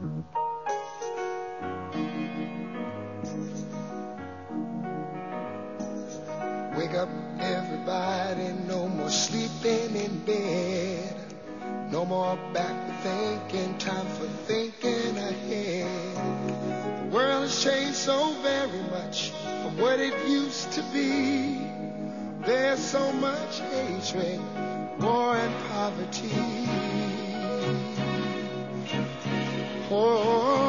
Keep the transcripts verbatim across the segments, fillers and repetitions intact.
Wake up, everybody, no more sleeping in bed. No more backward thinking, time for thinking ahead. The world has changed so very much from what it used to be. There's so much hatred, war and poverty. Oh,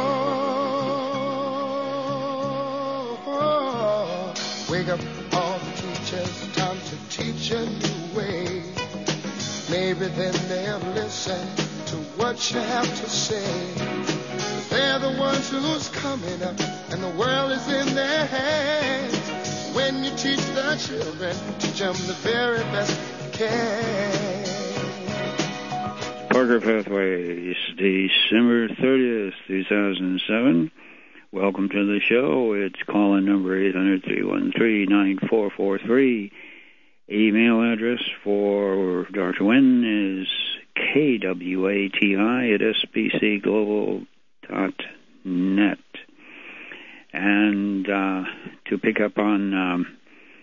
oh, oh. Wake up all the teachers, time to teach a new way. Maybe then they'll listen to what you have to say. They're the ones who's coming up, and the world is in their hands. When you teach the children, teach them the very best you can. Parker Pathways, December thirtieth, two thousand seven. Welcome to the show. It's call-in number eight hundred, three one three, nine four four three. Email address for Doctor Wynn is K W A T I at S B C global dot net. And uh, to pick up on um,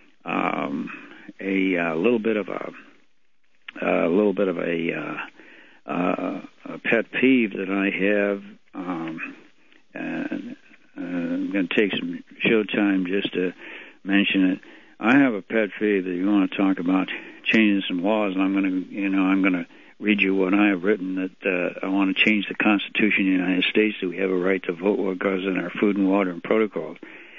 um, a, a little bit of a a little bit of a, uh, uh, a pet peeve that I have, um, and uh, I'm going to take some show time just to mention it. I have a pet peeve that you want to talk about changing some laws, and I'm going to, you know, I'm going to read you what I have written, that uh, I want to change the Constitution of the United States so we have a right to vote what goes in our food and water and protocols.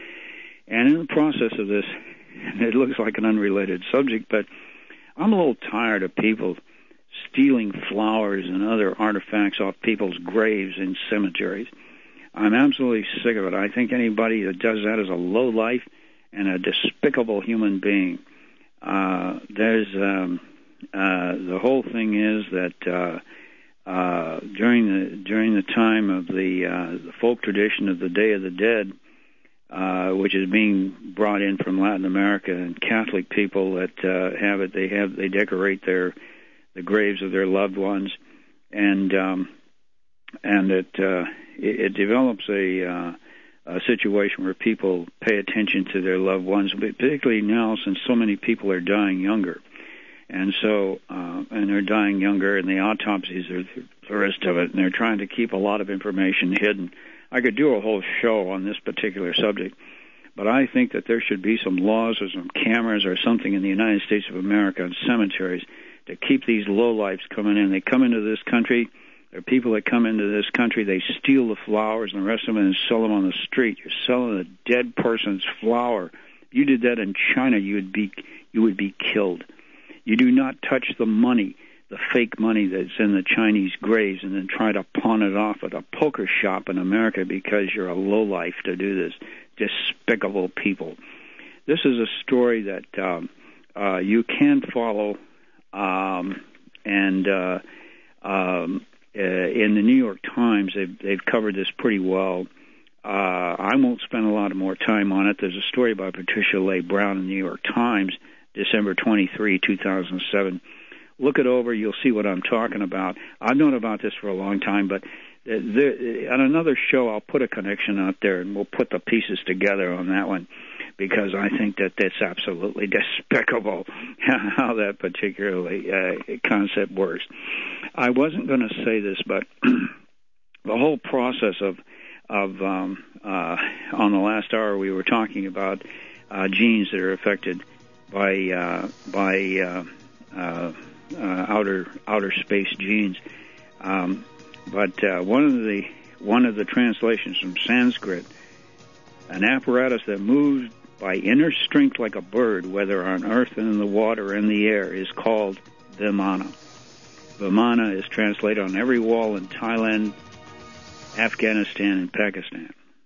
And in the process of this, it looks like an unrelated subject, but I'm a little tired of people stealing flowers and other artifacts off people's graves in cemeteries. I'm absolutely sick of it. I think anybody that does that is a lowlife and a despicable human being. Uh, there's um, uh, the whole thing is that uh, uh, during the during the time of the, uh, the folk tradition of the Day of the Dead, uh, which is being brought in from Latin America, and Catholic people that uh, have it, they have they decorate their the graves of their loved ones, and um, and it, uh, it it develops a uh, a situation where people pay attention to their loved ones, particularly now since so many people are dying younger. And so, uh, and they're dying younger, and the autopsies are the rest of it, and they're trying to keep a lot of information hidden. I could do a whole show on this particular subject, but I think that there should be some laws or some cameras or something in the United States of America and cemeteries to keep these lowlifes coming in. They come into this country. There are people that come into this country, they steal the flowers and the rest of them and sell them on the street. You're selling a dead person's flower. If you did that in China, you would be you would be killed. You do not touch the money, the fake money that's in the Chinese graves, and then try to pawn it off at a poker shop in America because you're a lowlife to do this. Despicable people. This is a story that um, uh, you can follow, um, and uh, um, Uh, in the New York Times, they've, they've covered this pretty well. Uh, I won't spend a lot of more time on it. There's a story by Patricia Leigh Brown in the New York Times, December twenty-third, two thousand seven. Look it over. You'll see what I'm talking about. I've known about this for a long time, but there, on another show, I'll put a connection out there, and we'll put the pieces together on that one, because I think that that's absolutely despicable how that particularly uh, concept works. I wasn't going to say this, but the whole process of of um, uh, on the last hour we were talking about uh, genes that are affected by uh, by uh, uh, uh, outer outer space genes. Um, but uh, one of the one of the translations from Sanskrit, an apparatus that moves by inner strength like a bird, whether on earth and in the water or in the air, is called Vimana. Vimana is translated on every wall in Thailand, Afghanistan, and Pakistan.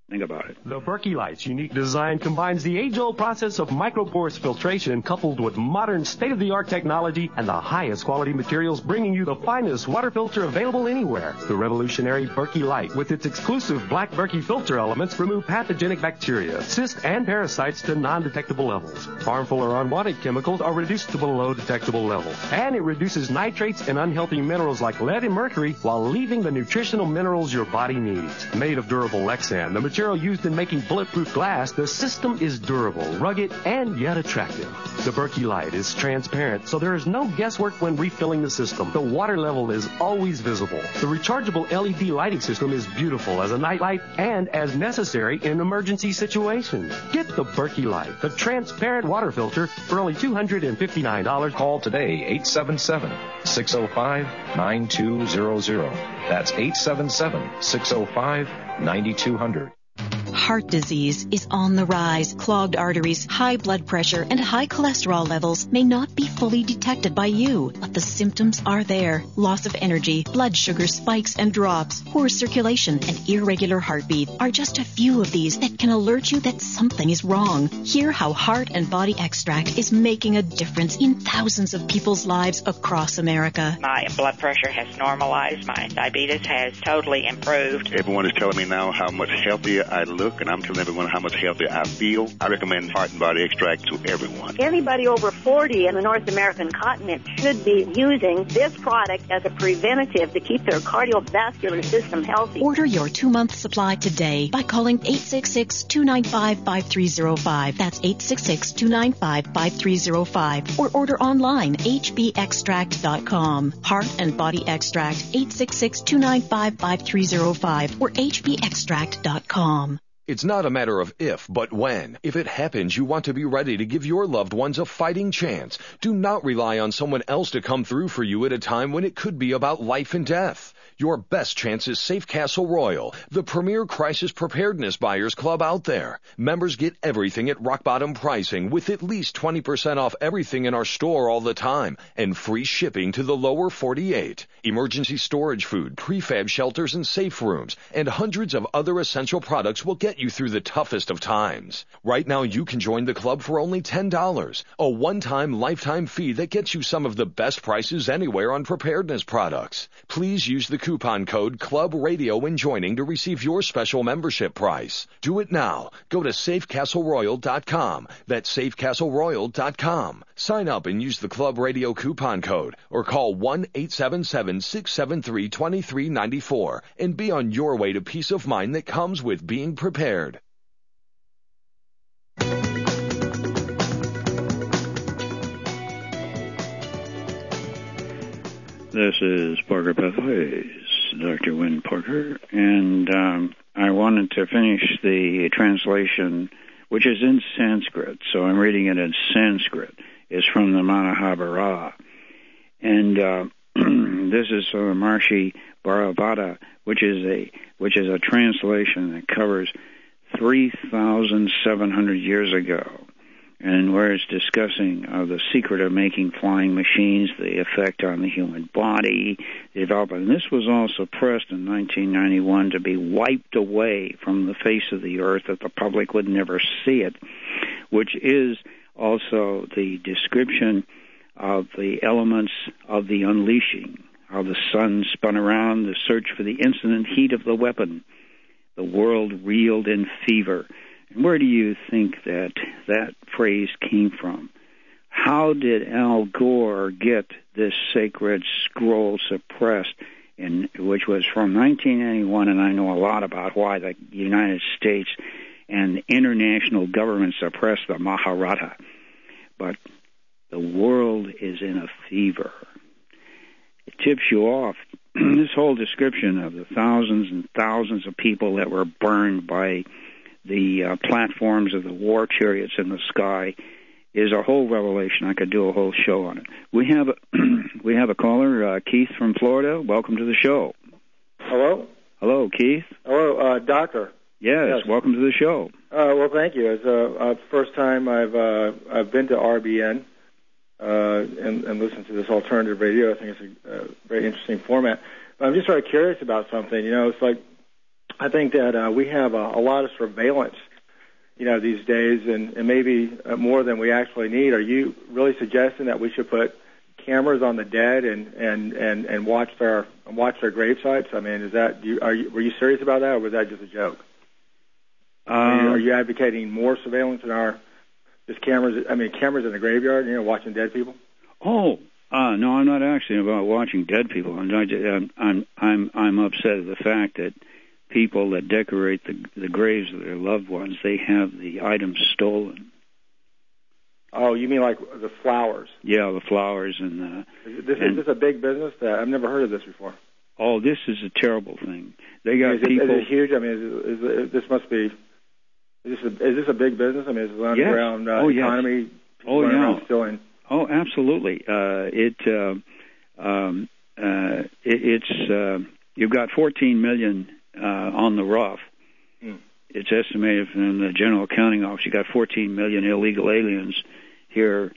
Think about it. The Berkey Light's unique design combines the age-old process of microporous filtration coupled with modern state-of-the-art technology and the highest quality materials, bringing you the finest water filter available anywhere. The revolutionary Berkey Light, with its exclusive black Berkey filter elements, remove pathogenic bacteria, cysts, and parasites to non-detectable levels. Harmful or unwanted chemicals are reduced to below detectable levels. And it reduces nitrates and unhealthy minerals like lead and mercury while leaving the nutritional minerals your body needs. Made of durable Lexan, the material used in making bulletproof glass, the system is durable, rugged, and yet attractive. The Berkey Light is transparent, so there is no guesswork when refilling the system. The water level is always visible. The rechargeable L E D lighting system is beautiful as a nightlight and as necessary in emergency situations. Get the Berkey Light, the transparent water filter, for only two hundred fifty-nine dollars. Call today, eight seven seven, six oh five, nine two zero zero. That's eight seven seven, six oh five, nine two zero zero. Heart disease is on the rise. Clogged arteries, high blood pressure, and high cholesterol levels may not be fully detected by you, but the symptoms are there. Loss of energy, blood sugar spikes and drops, poor circulation, and irregular heartbeat are just a few of these that can alert you that something is wrong. Hear how Heart and Body Extract is making a difference in thousands of people's lives across America. My blood pressure has normalized. My diabetes has totally improved. Everyone is telling me now how much healthier I look, and I'm telling everyone how much healthier I feel. I recommend Heart and Body Extract to everyone. Anybody over forty in the North American continent should be using this product as a preventative to keep their cardiovascular system healthy. Order your two-month supply today by calling eight six six, two nine five, five three zero five. That's eight six six, two nine five, five three zero five. Or order online, h b extract dot com. Heart and Body Extract, eight six six, two nine five, five three zero five or h b extract dot com. It's not a matter of if, but when. If it happens, you want to be ready to give your loved ones a fighting chance. Do not rely on someone else to come through for you at a time when it could be about life and death. Your best chance is Safe Castle Royal, the premier crisis preparedness buyers club out there. Members get everything at rock bottom pricing with at least twenty percent off everything in our store all the time and free shipping to the lower forty-eight. Emergency storage food, prefab shelters and safe rooms, and hundreds of other essential products will get you through the toughest of times. Right now you can join the club for only ten dollars, a one-time lifetime fee that gets you some of the best prices anywhere on preparedness products. Please use the coupon code Club Radio when joining to receive your special membership price. Do it now. Go to safe castle royal dot com. That's safe castle royal dot com. Sign up and use the Club Radio coupon code or call one eight seven seven, six seven three, two three nine four and be on your way to peace of mind that comes with being prepared. This is Parker Pathways, Doctor Wynn Parker, and um, I wanted to finish the translation, which is in Sanskrit, so I'm reading it in Sanskrit. It's from the Mahabharata, and uh, this is from Maharishi Bhargavata, which is a which is a translation that covers three thousand seven hundred years ago. And where it's discussing uh, the secret of making flying machines, the effect on the human body, the development. And this was all suppressed in nineteen ninety-one to be wiped away from the face of the earth, that the public would never see it, which is also the description of the elements of the unleashing, how the sun spun around, the search for the instant heat of the weapon. The world reeled in fever. And where do you think that that phrase came from? How did Al Gore get this sacred scroll suppressed, in, which was from nineteen ninety-one, and I know a lot about why the United States and international government suppressed the Mahabharata. But the world is in a fever. It tips you off. This whole description of the thousands and thousands of people that were burned by the uh, platforms of the war chariots in the sky is a whole revelation. I could do a whole show on it. We have a, we have a caller, uh, Keith from Florida. Welcome to the show. Hello? Hello, Keith. Hello, uh, doctor. Yes, yes, welcome to the show. Uh, well, thank you. It's the uh, uh, first time I've uh, I've been to R B N uh, and, and listened to this alternative radio. I think it's a, a very interesting format. But I'm just sort of curious about something. You know, it's like I think that uh, we have a, a lot of surveillance, you know, these days, and, and maybe uh, more than we actually need. Are you really suggesting that we should put cameras on the dead and, and, and, and watch their watch their grave sites? I mean, is that you, are you, were you serious about that, or was that just a joke? Um, are, you, are you advocating more surveillance in our just cameras? I mean, cameras in the graveyard, you know, watching dead people? Oh, uh, no, I'm not actually about watching dead people. I'm not, I'm I'm I'm I'm upset at the fact that people that decorate the the graves of their loved ones, they have the items stolen. Oh, you mean like the flowers? Yeah, the flowers and the. Is this, and, is this a big business? That I've never heard of this before. Oh, this is a terrible thing. They got is it, people. Is it huge? I mean, is, it, is it, this must be. Is this a, is this a big business? I mean, is it an underground yes. uh, oh, economy? Yes. Oh, yeah. Stealing? Oh, absolutely. Uh, it uh, um, uh, it, it's uh, you've got fourteen million uh, on the rough. Mm. It's estimated from the General Accounting Office you got fourteen million illegal aliens here,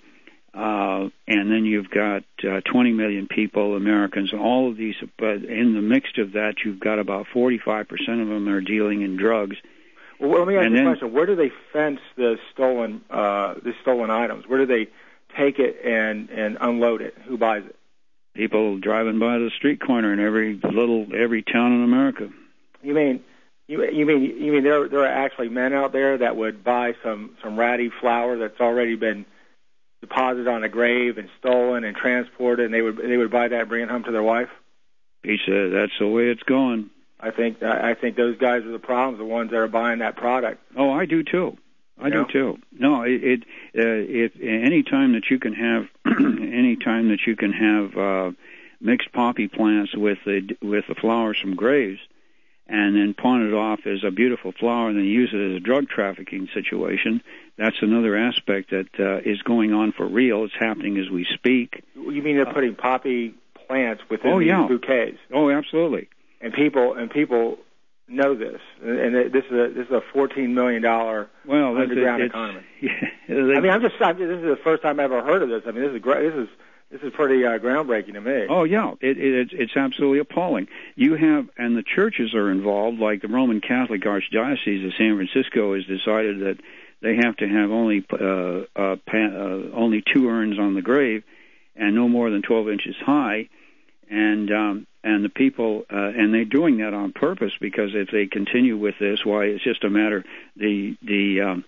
uh, and then you've got uh, twenty million people, Americans, and all of these. But in the mix of that, you've got about forty-five percent of them are dealing in drugs. Well, let me ask and you a then, question. Where do they fence the stolen uh, the stolen items? Where do they take it and, and unload it? Who buys it? People driving by the street corner in every little every town in America. You mean you, you mean you mean there there are actually men out there that would buy some, some ratty flower that's already been deposited on a grave and stolen and transported, and they would they would buy that and bring it home to their wife? He said that's the way it's going. I think I think those guys are the problems, the ones that are buying that product. Oh, I do too. I you know? do too. No, it, it uh, if any time that you can have any time that you can have uh, mixed poppy plants with the with the flowers from graves, and then pawn it off as a beautiful flower, and then use it as a drug trafficking situation. That's another aspect that uh, is going on for real. It's happening as we speak. You mean they're putting poppy plants within oh, these yeah. bouquets? Oh, absolutely. And people and people know this, and this is a this is a fourteen million dollar well, underground it, economy. Yeah, they, I mean, I'm just I'm, this is the first time I've ever heard of this. I mean, this is great. This is this is pretty uh, groundbreaking to me. Oh yeah, it, it, it's absolutely appalling. You have and the churches are involved, like the Roman Catholic Archdiocese of San Francisco has decided that they have to have only uh, uh, pa- uh, only two urns on the grave, and no more than twelve inches high, and um, and the people uh, and they're doing that on purpose, because if they continue with this, why it's just a matter the the um,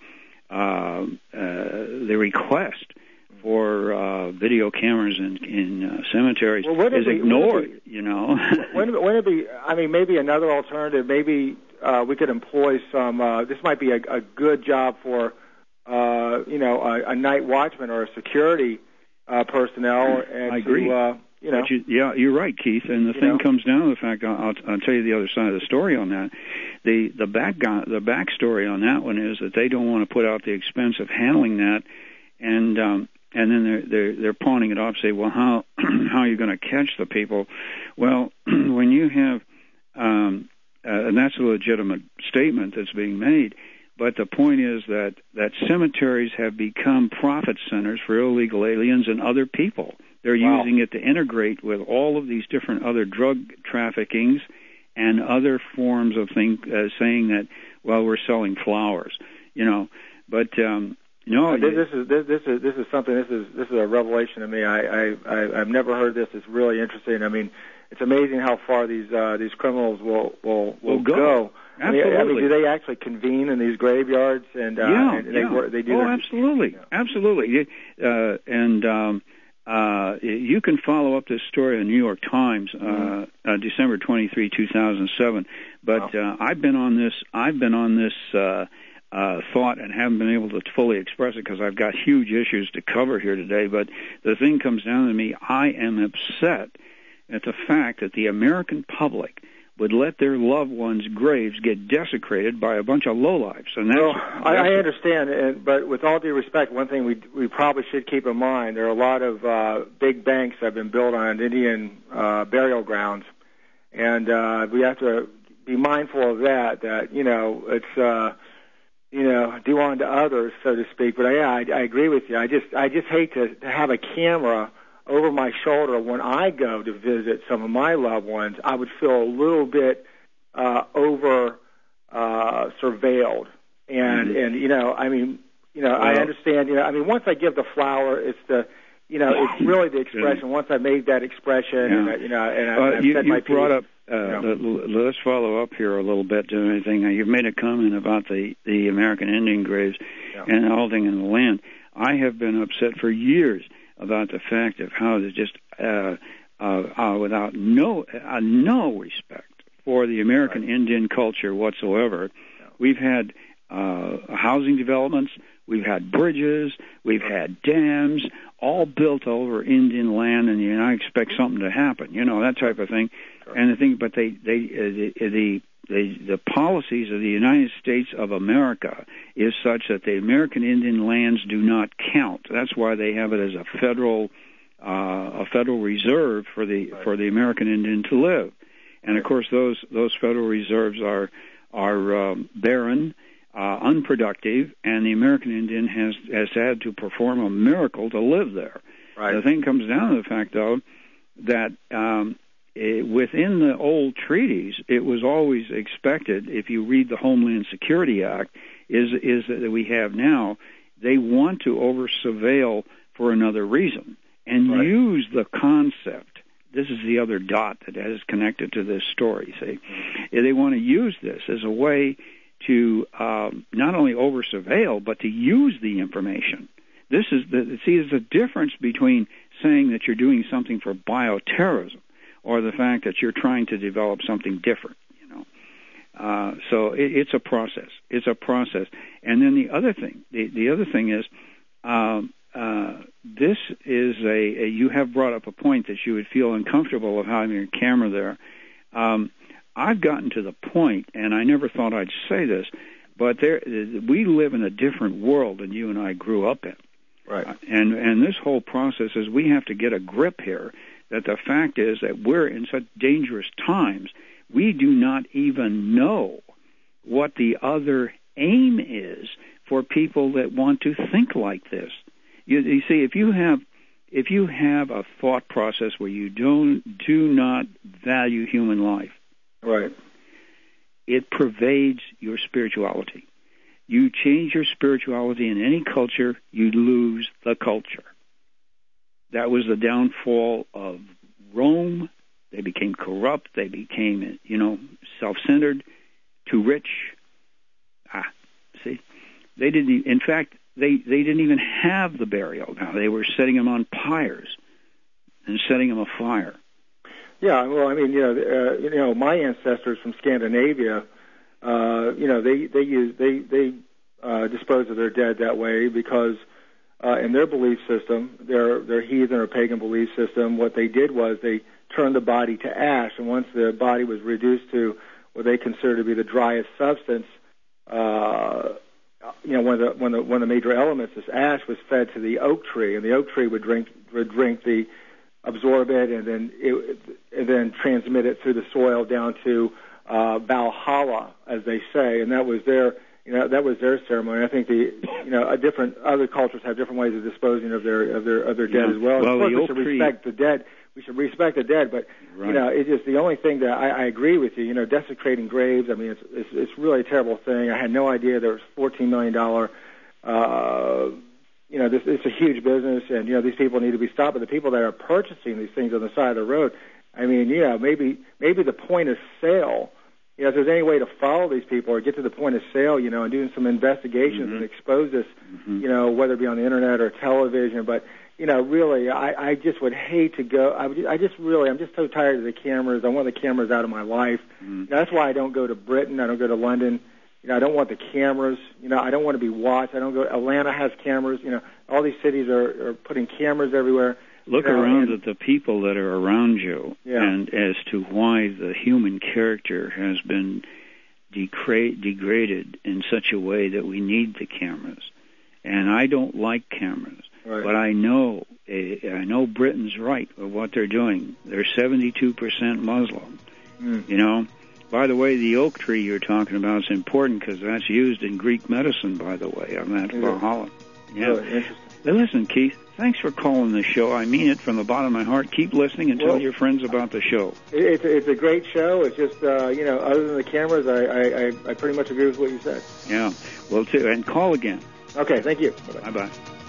uh, uh, the request for uh, video cameras in, in uh, cemeteries well, is be, ignored. Be, you know, wouldn't, wouldn't it be? I mean, maybe another alternative. Maybe uh, we could employ some. Uh, this might be a, a good job for uh, you know a, a night watchman or a security uh, personnel. And I agree. To, uh, You know. you, yeah, you're right, Keith. And the you thing know. comes down to the fact, I'll, I'll, I'll tell you the other side of the story on that. The the back the backstory on that one is that they don't want to put out the expense of handling that, and um, and then they're they're they're pawning it off. Say, well, how how are you going to catch the people? Well, when you have, um, uh, and that's a legitimate statement that's being made. But the point is that that cemeteries have become profit centers for illegal aliens and other people. They're wow. using it to integrate with all of these different other drug traffickings and other forms of thing, uh, saying that, well, we're selling flowers, you know. But um, no, uh, this, this is this, this is this is something. This is this is a revelation to me. I, I, I I've never heard this. It's really interesting. I mean, it's amazing how far these uh, these criminals will will will, will go. go. Absolutely. I mean, do they actually convene in these graveyards and uh, yeah, and they yeah. work, they do? Oh, their, absolutely, you know. absolutely. Uh, and um, uh, you can follow up this story in the New York Times, mm-hmm. uh, uh, December twenty-third, two thousand seven. But wow. uh, I've been on this. I've been on this. Uh, Uh, thought and haven't been able to fully express it because I've got huge issues to cover here today. But the thing comes down to me, I am upset at the fact that the American public would let their loved ones' graves get desecrated by a bunch of lowlifes. And that's, well, that's I, I understand, and, but with all due respect, one thing we we probably should keep in mind, there are a lot of uh, big banks that have been built on Indian uh, burial grounds, and uh, we have to be mindful of that, that, you know, it's... Uh, you know, do unto others, so to speak. But yeah, I, I agree with you. I just, I just hate to, to have a camera over my shoulder when I go to visit some of my loved ones. I would feel a little bit uh, over surveilled. And, mm-hmm. and you know, I mean, you know, well, I understand, you know, I mean, once I give the flower, it's the, you know, it's really the expression. Once I made that expression, yeah. and I, you know, and, I, uh, and I've you, said you my brought piece, up, uh, you know. Let's follow up here a little bit to anything. You've made a comment about the, the American Indian graves yeah. and halting in the land. I have been upset for years about the fact of how there's just, uh, uh, uh, without no, uh, no respect for the American right. Indian culture whatsoever, yeah. we've had uh, housing developments, we've had bridges, we've had dams, all built over Indian land, and you know, I expect something to happen, you know, that type of thing. Sure. And the thing, but they, they, uh, the, the, the, the policies of the United States of America is such that the American Indian lands do not count. That's why they have it as a federal, uh, a federal reserve for the right. for the American Indian to live. And of course, those those federal reserves are are um, barren. Uh, unproductive, and the American Indian has has had to perform a miracle to live there. Right. The thing comes down to the fact, though, that um, it, within the old treaties, it was always expected, if you read the Homeland Security Act, is is that we have now, they want to over-surveil for another reason and right. use the concept. This is the other dot that is connected to this story, see? They want to use this as a way to um, not only over-surveil, but to use the information. This is the, see, there's a difference between saying that you're doing something for bioterrorism or the fact that you're trying to develop something different, you know. Uh, so it, it's a process. It's a process. And then the other thing, the, the other thing is, um, uh, this is a, a, you have brought up a point that you would feel uncomfortable of having a camera there. Um, I've gotten to the point, and I never thought I'd say this, but there we live in a different world than you and I grew up in. Right. Uh, and and this whole process is we have to get a grip here that the fact is that we're in such dangerous times, we do not even know what the other aim is for people that want to think like this. You, you see, if you have if you have a thought process where you don't do not value human life, right, it pervades your spirituality. You change your spirituality in any culture, you lose the culture. That was the downfall of Rome. They became corrupt. They became, you know, self-centered, too rich. Ah, see, they didn't. In fact, they they didn't even have the burial. Now they were setting them on pyres and setting them afire. Yeah, well, I mean, you know, uh, you know, my ancestors from Scandinavia, uh, you know, they they use they they uh, dispose of their dead that way because uh, in their belief system, their their heathen or pagan belief system, what they did was they turned the body to ash, and once the body was reduced to what they consider to be the driest substance, uh, you know, one of the one of the, one of the major elements, this ash, was fed to the oak tree, and the oak tree would drink would drink the absorb it, and then it, and then transmit it through the soil down to uh, Valhalla, as they say, and that was their, you know, that was their ceremony. I think the, you know, a different other cultures have different ways of disposing of their of their of their dead yeah. as well. Well, of course, the we should tree... respect the dead. We should respect the dead, but right. you know, it's just the only thing that I, I agree with you. You know, desecrating graves. I mean, it's it's, it's really a terrible thing. I had no idea there was fourteen million dollar. Uh, You know, this it's a huge business, and you know these people need to be stopped. But the people that are purchasing these things on the side of the road, I mean, yeah, maybe maybe the point of sale. You know, if there's any way to follow these people or get to the point of sale, you know, and doing some investigations mm-hmm. and expose this, mm-hmm. you know, whether it be on the internet or television. But you know, really, I, I just would hate to go. I, would, I just really, I'm just so tired of the cameras. I want the cameras out of my life. Mm-hmm. That's why I don't go to Britain. I don't go to London. You know, I don't want the cameras. You know, I don't want to be watched. I don't go. Atlanta has cameras. You know, all these cities are, are putting cameras everywhere. Look you know, around and, at the people that are around you, yeah. and as to why the human character has been degra- degraded in such a way that we need the cameras. And I don't like cameras, right. but I know I know Britain's right with what they're doing. They're seventy-two percent Muslim. Mm. You know. By the way, the oak tree you're talking about is important because that's used in Greek medicine, by the way, on that yeah. Valhalla. Yeah. Really interesting. But listen, Keith, thanks for calling the show. I mean it from the bottom of my heart. Keep listening and tell well, your friends about the show. It's it's a great show. It's just uh, you know, other than the cameras, I, I I pretty much agree with what you said. Yeah, well, too, and call again. Okay, thank you. Bye bye.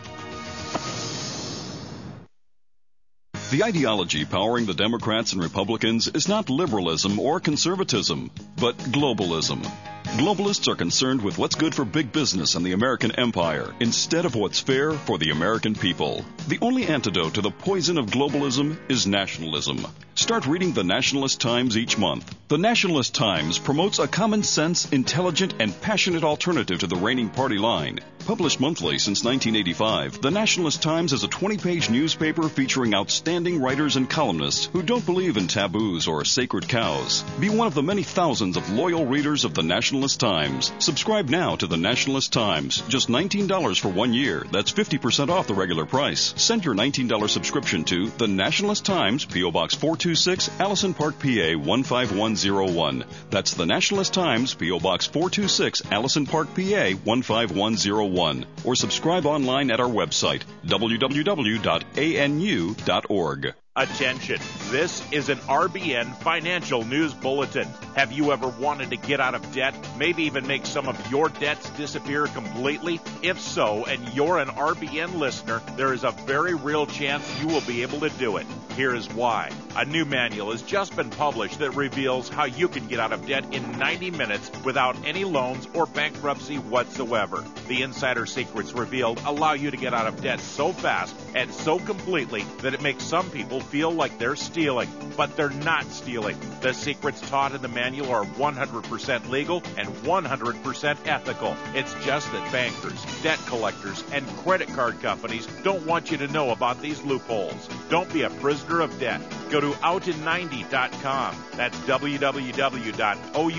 The ideology powering the Democrats and Republicans is not liberalism or conservatism, but globalism. Globalists are concerned with what's good for big business and the American empire instead of what's fair for the American people. The only antidote to the poison of globalism is nationalism. Start reading the Nationalist Times each month. The Nationalist Times promotes a common sense, intelligent, and passionate alternative to the reigning party line. Published monthly since nineteen eighty-five, the Nationalist Times is a twenty-page newspaper featuring outstanding writers and columnists who don't believe in taboos or sacred cows. Be one of the many thousands of loyal readers of the Nationalist Times. Subscribe now to the Nationalist Times. Just nineteen dollars for one year. That's fifty percent off the regular price. Send your nineteen dollars subscription to the Nationalist Times, P O. Box four two six, Allison Park, P A one five one zero one. That's the Nationalist Times, P O. Box four two six, Allison Park, P A one five one zero one. Or subscribe online at our website, w w w dot a n u dot org. Attention, this is an R B N Financial News Bulletin. Have you ever wanted to get out of debt, maybe even make some of your debts disappear completely? If so, and you're an R B N listener, there is a very real chance you will be able to do it. Here is why. A new manual has just been published that reveals how you can get out of debt in ninety minutes without any loans or bankruptcy whatsoever. The insider secrets revealed allow you to get out of debt so fast and so completely that it makes some people feel like they're stealing, but they're not stealing. The secrets taught in the manual are one hundred percent legal and one hundred percent ethical. It's just that bankers, debt collectors, and credit card companies don't want you to know about these loopholes. Don't be a prisoner of debt. Go to out in ninety dot com. That's w w w dot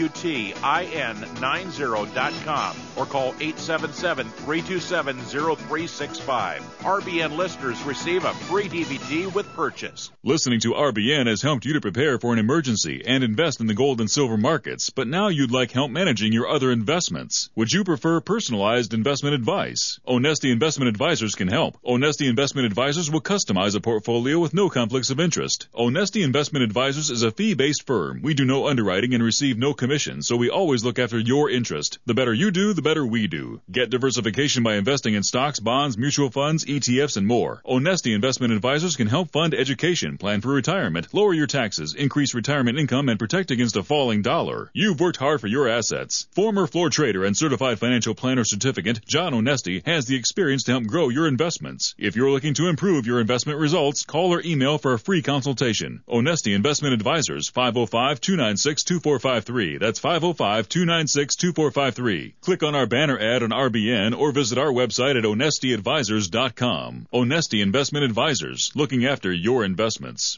outin ninety dot com or call eight seven seven, three two seven, zero three six five. R B N listeners receive a free D V D with purchase. Listening to R B N has helped you to prepare for an emergency and invest in the gold and silver markets, but now you'd like help managing your other investments. Would you prefer personalized investment advice? Onesti Investment Advisors can help. Onesti Investment Advisors will customize a portfolio with no conflicts of interest. Onesti Investment Advisors is a fee-based firm. We do no underwriting and receive no commission, so we always look after your interest. The better you do, the better we do. Get diversification by investing in stocks, bonds, mutual funds, E T Fs, and more. Onesti Investment Advisors can help fund education, plan for retirement, lower your taxes, increase retirement income, and protect against a falling dollar. You've worked hard for your assets. Former floor trader and certified financial planner certificate, John Onesti, has the experience to help grow your investments. If you're looking to improve your investment results, call or email for a free consultation. Onesti Investment Advisors, five oh five, two nine six, two four five three. That's five oh five, two nine six, two four five three. Click on our banner ad on R B N or visit our website at onesti advisors dot com. Onesti Investment Advisors, looking after your investments.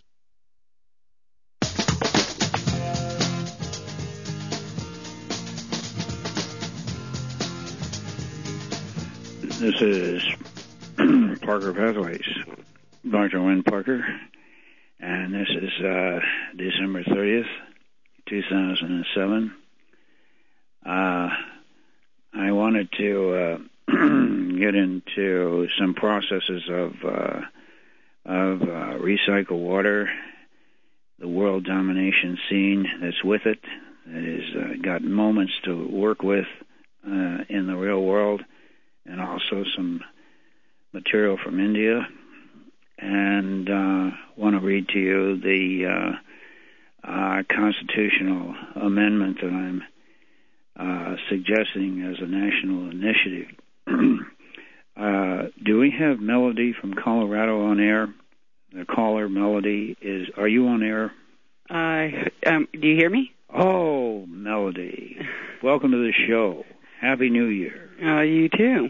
This is Parker Pathways, Doctor Wynn Parker, and this is uh, December thirtieth, two thousand seven. Uh, I wanted to uh, get into some processes of uh, of uh, recycled water, the world domination scene that's with it, that has uh, got moments to work with uh, in the real world, and also some material from India. And uh, want to read to you the uh, uh, constitutional amendment that I'm uh, suggesting as a national initiative. Uh, do we have Melody from Colorado on air? The caller, Melody, is... Are you on air? Uh, um, do you hear me? Oh, Melody. Welcome to the show. Happy New Year. Uh, you too.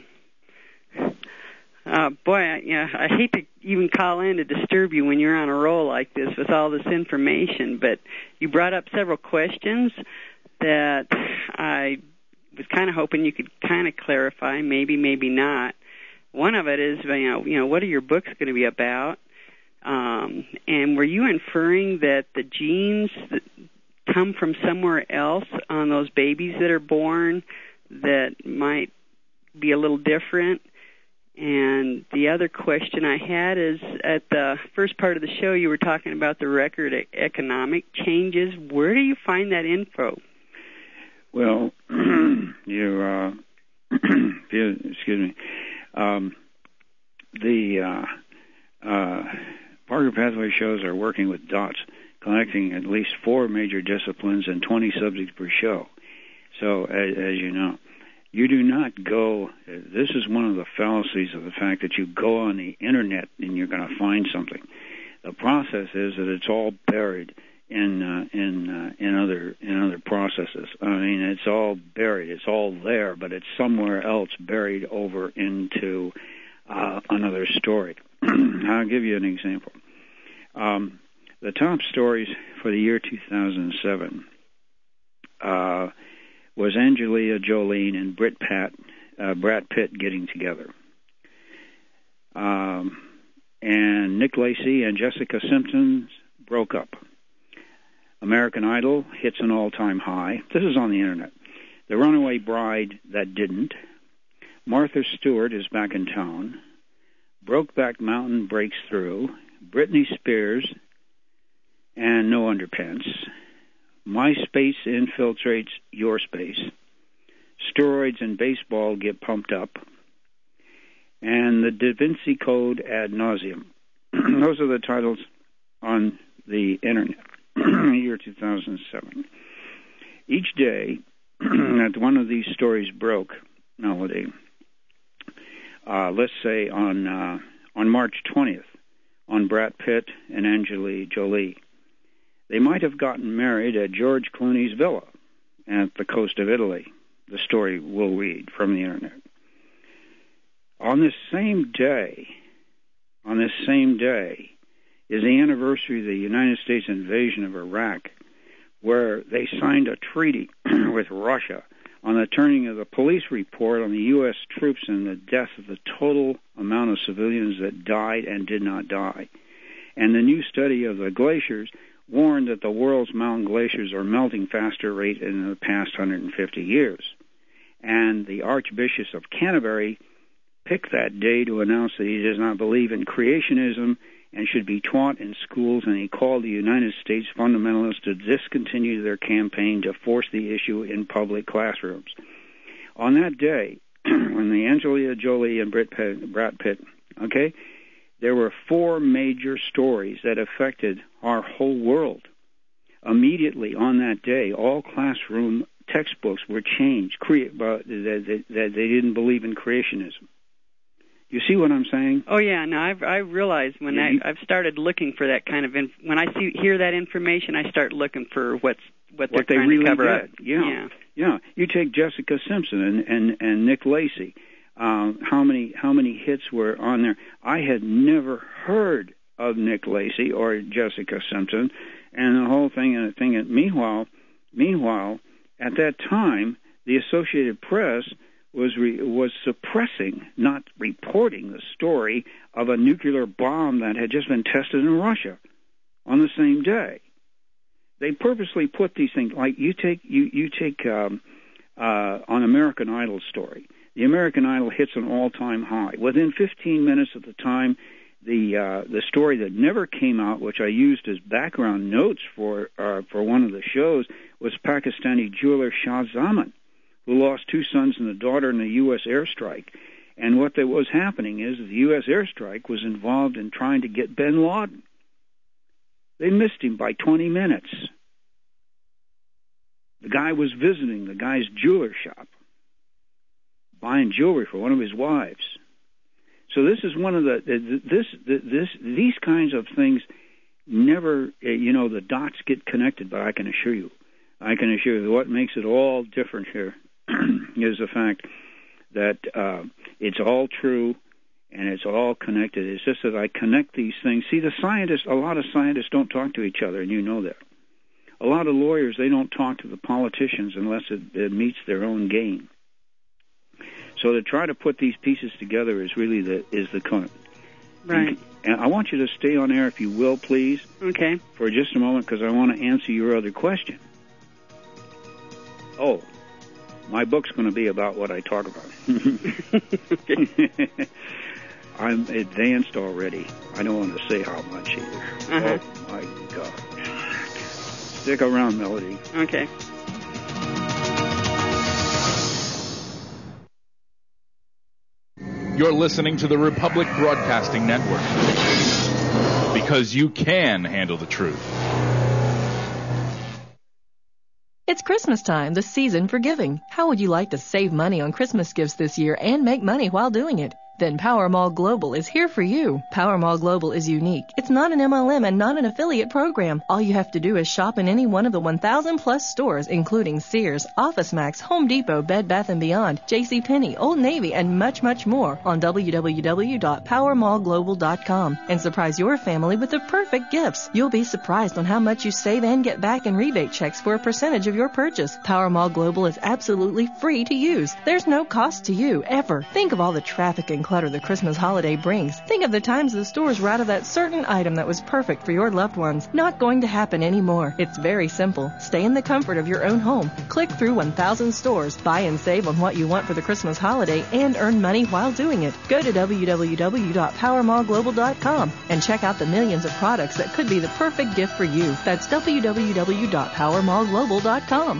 Uh, boy, I, you know, I hate to even call in to disturb you when you're on a roll like this with all this information, but you brought up several questions that I was kind of hoping you could kind of clarify, maybe, maybe not. One of it is, you know, you know, what are your books going to be about? Um, and were you inferring that the genes that come from somewhere else on those babies that are born that might be a little different? And the other question I had is, at the first part of the show, you were talking about the record e- economic changes. Where do you find that info? Well, you, uh, excuse me, um, the uh, uh, Parker Pathway shows are working with DOTS, connecting at least four major disciplines and twenty subjects per show. So, as, as you know, you do not go, this is one of the fallacies of the fact that you go on the internet and you're going to find something. The process is that it's all buried in uh, in uh, in other in other processes. I mean, it's all buried. It's all there, but it's somewhere else buried over into uh, another story. I'll give you an example. Um, the top stories for the year two thousand seven uh, was Angelina Jolie and Brit Pat, uh, Brad Pitt getting together. Um, and Nick Lacey and Jessica Simpson broke up. American Idol hits an all-time high. This is on the internet. The Runaway Bride that didn't. Martha Stewart is back in town. Brokeback Mountain breaks through. Britney Spears and No Underpants. MySpace infiltrates your space. Steroids and baseball get pumped up. And the Da Vinci Code ad nauseum. Those are the titles on the internet. Year two thousand seven. Each day that one of these stories broke, Melody, uh, let's say on uh, on March twentieth, on Brad Pitt and Angelina Jolie, they might have gotten married at George Clooney's villa at the coast of Italy. The story we'll read from the internet. On this same day, on this same day, is the anniversary of the United States invasion of Iraq, where they signed a treaty with Russia on the turning of the police report on the U S troops and the death of the total amount of civilians that died and did not die. And the new study of the glaciers warned that the world's mountain glaciers are melting faster rate in the past one hundred fifty years. And the Archbishop of Canterbury picked that day to announce that he does not believe in creationism and should be taught in schools, and he called the United States fundamentalists to discontinue their campaign to force the issue in public classrooms. On that day, when the Angelina Jolie and Brad Pitt, Brad Pitt, okay, there were four major stories that affected our whole world. Immediately on that day, all classroom textbooks were changed cre- that they, that they didn't believe in creationism. You see what I'm saying? Oh yeah, no, I've I realized when yeah, I I've started looking for that kind of inf- when I see hear that information, I start looking for what's what they're what they trying really to cover did. up. Yeah. yeah, yeah. You take Jessica Simpson and and, and Nick Lacey. Um, how many how many hits were on there? I had never heard of Nick Lacey or Jessica Simpson, and the whole thing and the thing. And meanwhile, meanwhile, at that time, the Associated Press was re, was suppressing, not reporting, the story of a nuclear bomb that had just been tested in Russia on the same day. They purposely put these things, like you take you you take um, uh, on American Idol story. The American Idol hits an all-time high. Within fifteen minutes of the time, the uh, the story that never came out, which I used as background notes for uh, for one of the shows, was Pakistani jeweler Shah Zaman, who lost two sons and a daughter in a U S airstrike. And what that was happening is the U S airstrike was involved in trying to get bin Laden. They missed him by twenty minutes. The guy was visiting the guy's jeweler shop, buying jewelry for one of his wives. So this is one of the, this, this, these kinds of things never, you know, the dots get connected, but I can assure you, I can assure you what makes it all different here is the fact that uh, it's all true and it's all connected. It's just that I connect these things. See, the scientists, a lot of scientists don't talk to each other, and you know that. A lot of lawyers, they don't talk to the politicians unless it, it meets their own game. So to try to put these pieces together is really the is the con. Right. And, and I want you to stay on air, if you will, please. Okay. For just a moment, because I want to answer your other question. Oh, my book's going to be about what I talk about. I'm advanced already. I don't want to say how much either. Uh-huh. Oh, my God. Stick around, Melody. Okay. You're listening to the Republic Broadcasting Network, because you can handle the truth. It's Christmas time, the season for giving. How would you like to save money on Christmas gifts this year and make money while doing it? Then Powermall Global is here for you. Powermall Global is unique. It's not an M L M and not an affiliate program. All you have to do is shop in any one of the one thousand plus stores, including Sears, OfficeMax, Home Depot, Bed Bath and Beyond, JCPenney, Old Navy, and much, much more on w w w dot powermall global dot com and surprise your family with the perfect gifts. You'll be surprised on how much you save and get back in rebate checks for a percentage of your purchase. Powermall Global is absolutely free to use. There's no cost to you, ever. Think of all the traffic and clutter the Christmas holiday brings. Think of the times the stores were out of that certain item that was perfect for your loved ones. Not going to happen anymore. It's very simple. Stay in the comfort of your own home. Click through one thousand stores, buy and save on what you want for the Christmas holiday, and earn money while doing it. Go to w w w dot powermall global dot com and check out the millions of products that could be the perfect gift for you. That's w w w dot powermall global dot com.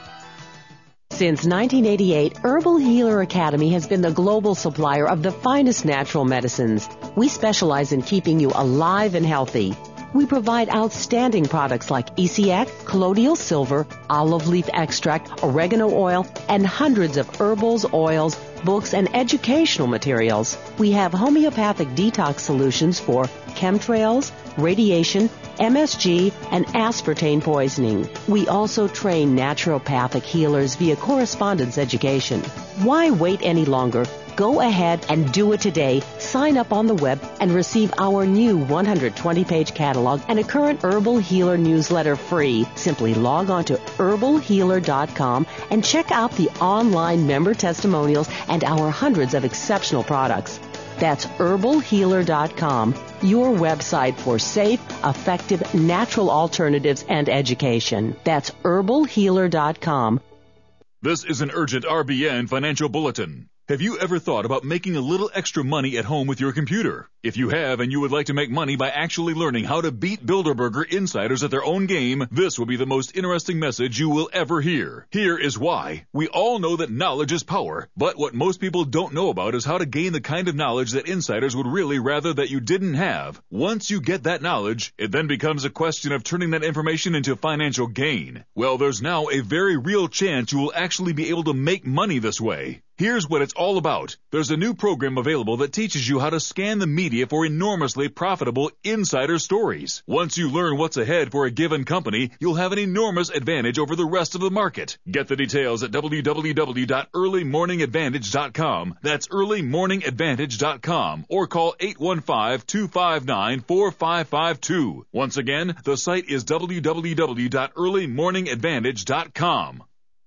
Since nineteen eighty-eight, Herbal Healer Academy has been the global supplier of the finest natural medicines. We specialize in keeping you alive and healthy. We provide outstanding products like E C X, colloidal silver, olive leaf extract, oregano oil, and hundreds of herbals, oils, books, and educational materials. We have homeopathic detox solutions for chemtrails, radiation, M S G, and aspartame poisoning. We also train naturopathic healers via correspondence education. Why wait any longer? Go ahead and do it today. Sign up on the web and receive our new one hundred twenty page catalog and a current Herbal Healer newsletter free. Simply log on to herbal healer dot com and check out the online member testimonials and our hundreds of exceptional products. That's herbal healer dot com, your website for safe, effective, natural alternatives and education. That's herbal healer dot com. This is an urgent R B N financial bulletin. Have you ever thought about making a little extra money at home with your computer? If you have and you would like to make money by actually learning how to beat Bilderberger insiders at their own game, this will be the most interesting message you will ever hear. Here is why. We all know that knowledge is power, but what most people don't know about is how to gain the kind of knowledge that insiders would really rather that you didn't have. Once you get that knowledge, it then becomes a question of turning that information into financial gain. Well, there's now a very real chance you will actually be able to make money this way. Here's what it's all about. There's a new program available that teaches you how to scan the media for enormously profitable insider stories. Once you learn what's ahead for a given company, you'll have an enormous advantage over the rest of the market. Get the details at w w w dot early morning advantage dot com. That's early morning advantage dot com, or call eight one five, two five nine, four five five two. Once again, the site is w w w dot early morning advantage dot com.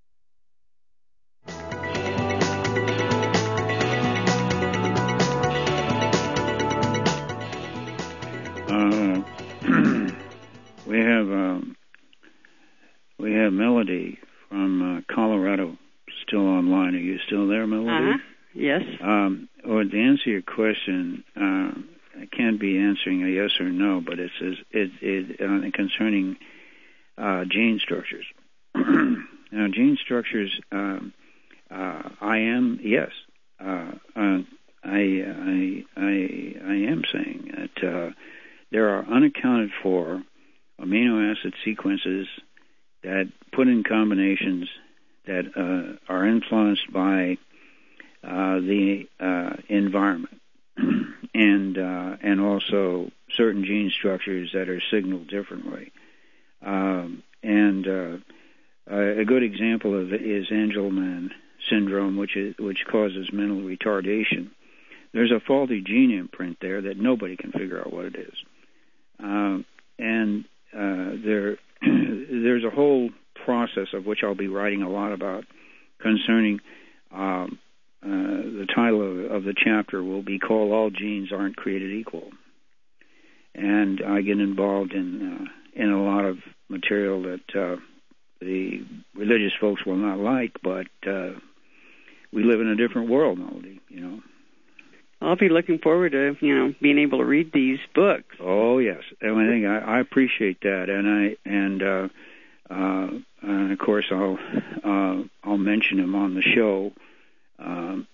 Uh, we have um, we have Melody from uh, Colorado still online. Are you still there, Melody? Uh-huh. Yes. Um, or to answer your question, uh, I can't be answering a yes or no, but it says it, it uh, concerning uh, gene structures. Now, gene structures, um, uh, I am yes. Uh, uh, I, I I I am saying that. Uh, There are unaccounted for amino acid sequences that put in combinations that uh, are influenced by uh, the uh, environment and uh, and also certain gene structures that are signaled differently. Um, and uh, a good example of it is Angelman syndrome, which is which causes mental retardation. There's a faulty gene imprint there that nobody can figure out what it is. Uh, and uh, there, there's a whole process of which I'll be writing a lot about concerning um, uh, the title of, of the chapter will be called "All Genes Aren't Created Equal," and I get involved in uh, in a lot of material that uh, the religious folks will not like, but uh, we live in a different world, Melody, you know. I'll be looking forward to, you know, being able to read these books. Oh, yes. And I think I, I appreciate that. And, I and uh, uh, and of course, I'll, uh, I'll mention them on the show. Um,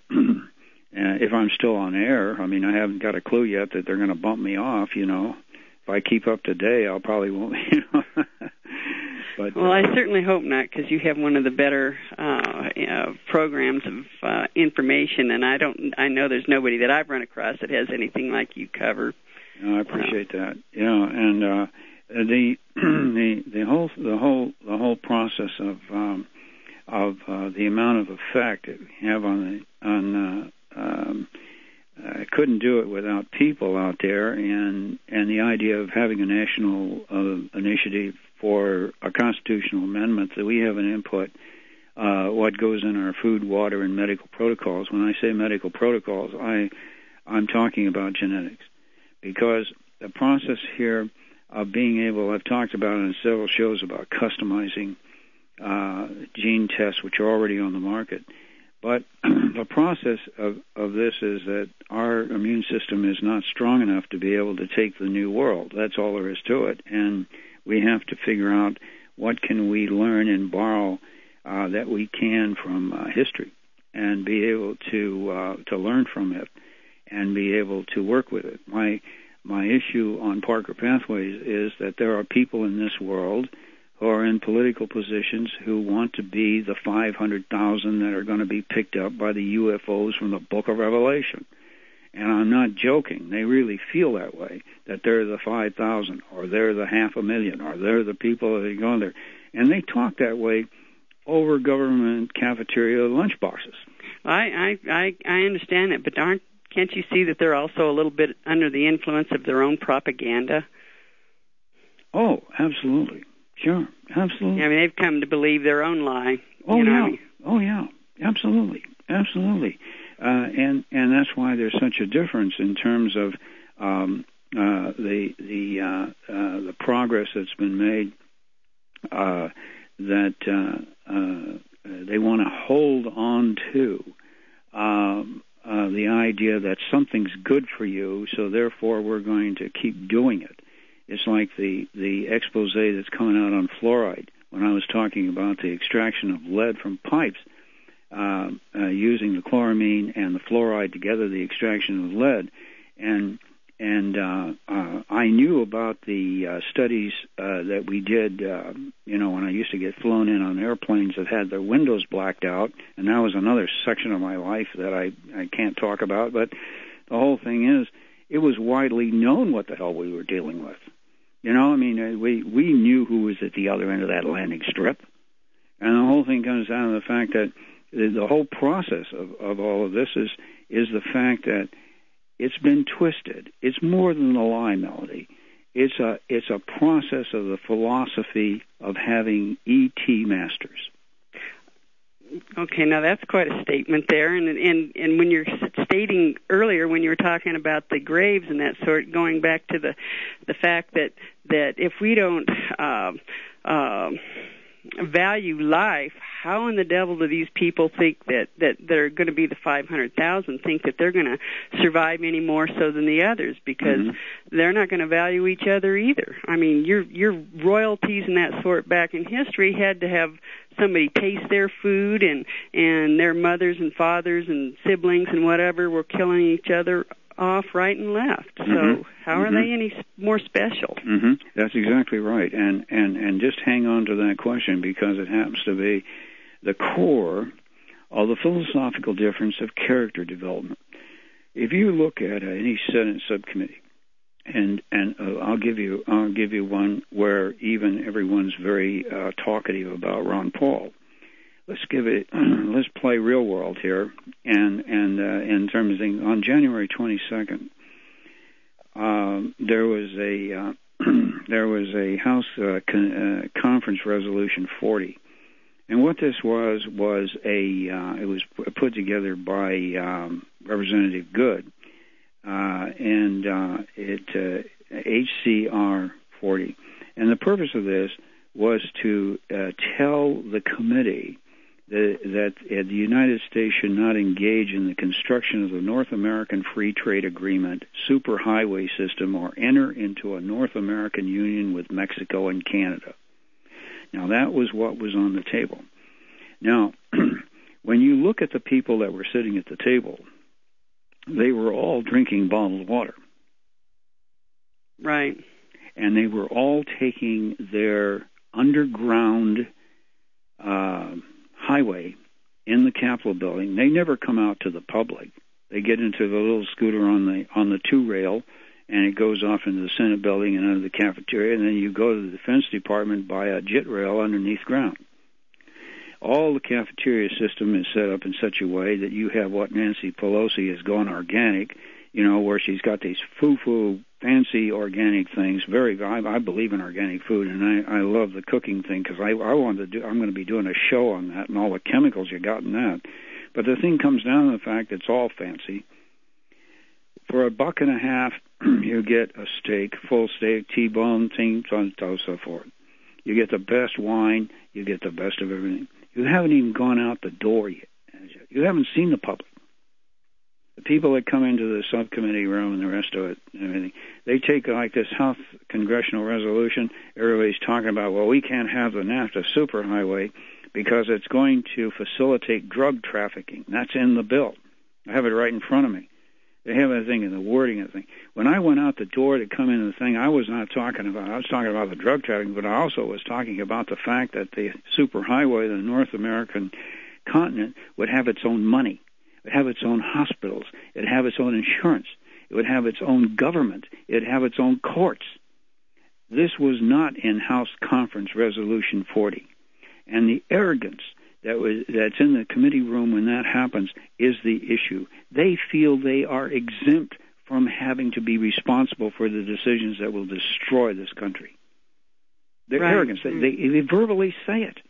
and if I'm still on air, I mean, I haven't got a clue yet that they're going to bump me off, you know. If I keep up today, I'll probably won't, you know. But, well, uh, I certainly hope not, because you have one of the better uh, you know, programs of uh, information, and I don't. I know there's nobody that I've run across that has anything like you cover. No, I appreciate so. that. Yeah, and uh, the the the whole the whole the whole process of um, of uh, the amount of effect that we have on the on. Uh, um, I couldn't do it without people out there, and and the idea of having a national uh, initiative for a constitutional amendment that we have an input, uh, what goes in our food, water, and medical protocols. When I say medical protocols, I, I'm talking about genetics, because the process here of being able, I've talked about it in several shows about customizing uh, gene tests, which are already on the market. But the process of, of this is that our immune system is not strong enough to be able to take the new world. That's all there is to it. And we have to figure out what can we learn and borrow uh, that we can from uh, history, and be able to uh, to learn from it and be able to work with it. My my issue on Parker Pathways is that there are people in this world who are in political positions who want to be the five hundred thousand that are going to be picked up by the U F Os from the Book of Revelation. And I'm not joking. They really feel that way, that they're the five thousand, or they're the half a million, or they're the people that are going there. And they talk that way over government cafeteria lunch boxes. I, I, I, I understand it, but aren't, can't you see that they're also a little bit under the influence of their own propaganda? Oh, absolutely. Sure, absolutely. I mean, they've come to believe their own lie. Oh, you know yeah. I mean? Oh, yeah. Absolutely. Absolutely. Uh, and and that's why there's such a difference in terms of um, uh, the the uh, uh, the progress that's been made. Uh, that uh, uh, they want to hold on to um, uh, the idea that something's good for you, so therefore we're going to keep doing it. It's like the the expose that's coming out on fluoride. When I was talking about the extraction of lead from pipes. Uh, uh, using the chloramine and the fluoride together, the extraction of lead, and and uh, uh, I knew about the uh, studies uh, that we did. Uh, you know, when I used to get flown in on airplanes that had their windows blacked out, and that was another section of my life that I I can't talk about. But the whole thing is, it was widely known what the hell we were dealing with. You know, I mean, we we knew who was at the other end of that landing strip, and the whole thing comes down to the fact that the whole process of, of all of this is is the fact that it's been twisted. It's more than a lie, Melody. It's a it's a process of the philosophy of having E T masters. Okay, now that's quite a statement there. And and and when you're stating earlier, when you were talking about the graves and that sort, going back to the the fact that that if we don't uh, uh, value life, how in the devil do these people think that, that they're going to be the five hundred thousand, think that they're going to survive any more so than the others, because mm-hmm. they're not going to value each other either. I mean, your your royalties and that sort back in history had to have somebody taste their food, and, and their mothers and fathers and siblings and whatever were killing each other off right and left. So mm-hmm. how are mm-hmm. they any more special? Mm-hmm. That's exactly right. And, and, and just hang on to that question, because it happens to be the core of the philosophical difference of character development. If you look at any Senate subcommittee, and and uh, I'll give you I'll give you one where even everyone's very uh, talkative about Ron Paul. Let's give it. Let's play real world here, and and uh, in terms of on January twenty-second, uh, there was a uh, there was a House uh, con- uh, Conference Resolution forty. And what this was was a uh, it was put together by um, Representative Good, uh, and uh, it uh, H C R forty, and the purpose of this was to uh, tell the committee that, that uh, the United States should not engage in the construction of the North American Free Trade Agreement superhighway system or enter into a North American Union with Mexico and Canada. Now, that was what was on the table. Now, when you look at the people that were sitting at the table, they were all drinking bottled water. Right. And they were all taking their underground uh, highway in the Capitol building. They never come out to the public. They get into the little scooter on the on the two rail, and it goes off into the Senate building and under the cafeteria, and then you go to the Defense Department by a jet rail underneath ground. All the cafeteria system is set up in such a way that you have what Nancy Pelosi has gone organic, you know, where she's got these foo-foo, fancy organic things. Very, I, I believe in organic food, and I, I love the cooking thing because I, I want to do. I'm going to be doing a show on that and all the chemicals you got in that. But the thing comes down to the fact it's all fancy. For a buck and a half, you get a steak, full steak, T-bone, things, so on and so forth. You get the best wine. You get the best of everything. You haven't even gone out the door yet. You haven't seen the public. The people that come into the subcommittee room and the rest of it and everything, they take like this House congressional resolution. Everybody's talking about, well, we can't have the NAFTA superhighway because it's going to facilitate drug trafficking. That's in the bill. I have it right in front of me. They have a thing in the wording of the thing. When I went out the door to come into the thing, I was not talking about, I was talking about the drug trafficking, but I also was talking about the fact that the superhighway, the North American continent, would have its own money. It would have its own hospitals. It would have its own insurance. It would have its own government. It would have its own courts. This was not in House Conference Resolution forty. And the arrogance that was that's in the committee room when that happens is the issue. They feel they are exempt from having to be responsible for the decisions that will destroy this country. Their right. arrogance. They, they, they verbally say it.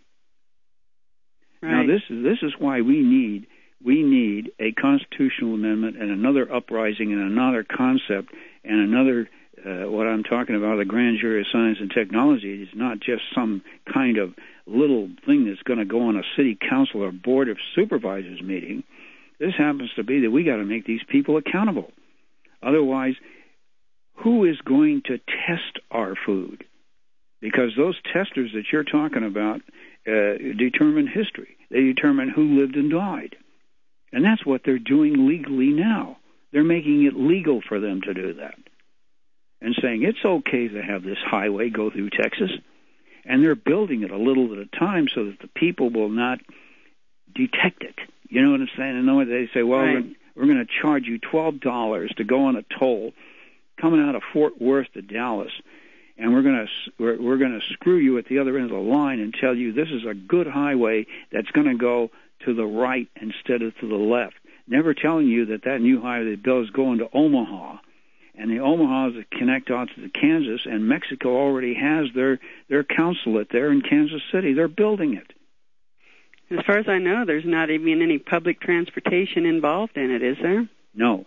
Right. Now, this is this is why we need we need a constitutional amendment and another uprising and another concept and another uh, what I'm talking about, the grand jury of science and technology. It's not just some kind of little thing that's going to go on a city council or board of supervisors meeting. This happens to be that we got to make these people accountable. Otherwise, who is going to test our food? Because those testers that you're talking about uh, determine history. They determine who lived and died. And that's what they're doing legally now. They're making it legal for them to do that. And saying it's okay to have this highway go through Texas. And they're building it a little at a time so that the people will not detect it. You know what I'm saying? And then they say, well, right. we're, we're going to charge you twelve dollars to go on a toll coming out of Fort Worth to Dallas, and we're going to we're, we're going to screw you at the other end of the line and tell you this is a good highway that's going to go to the right instead of to the left. Never telling you that that new highway they built is going to Omaha. And the Omahas that connect out to the Kansas, and Mexico already has their, their consulate there in Kansas City. They're building it. As far as I know, there's not even any public transportation involved in it, is there? No.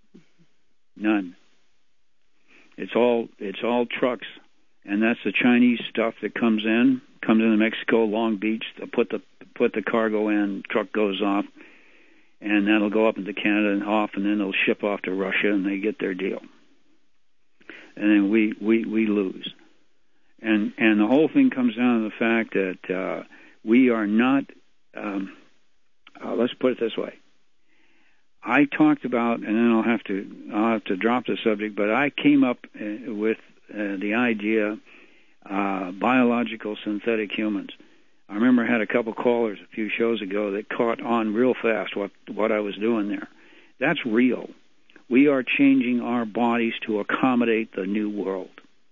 None. It's all it's all trucks, and that's the Chinese stuff that comes in, comes into Mexico, Long Beach. They put the put the cargo in, truck goes off, and that'll go up into Canada and off, and then they'll ship off to Russia, and they get their deal. And then we, we, we lose. And and the whole thing comes down to the fact that uh, we are not, um, uh, let's put it this way. I talked about, and then I'll have to I'll have to drop the subject, but I came up uh, with uh, the idea uh, biological synthetic humans. I remember I had a couple callers a few shows ago that caught on real fast what what I was doing there. That's real. We are changing our bodies to accommodate the new world.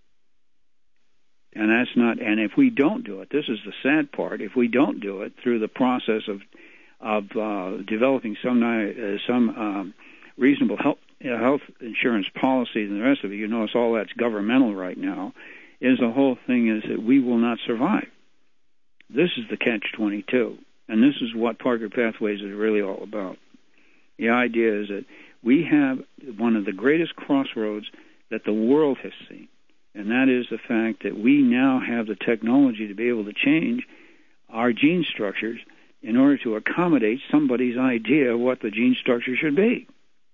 And that's not, and if we don't do it, this is the sad part, if we don't do it through the process of of uh, developing some uh, some um, reasonable health, uh, health insurance policies and the rest of it, you notice all that's governmental right now, is the whole thing is that we will not survive. This is the catch twenty-two, and this is what Parker Pathways is really all about. The idea is that we have one of the greatest crossroads that the world has seen. and that is the fact that we now have the technology to be able to change our gene structures in order to accommodate somebody's idea of what the gene structure should be.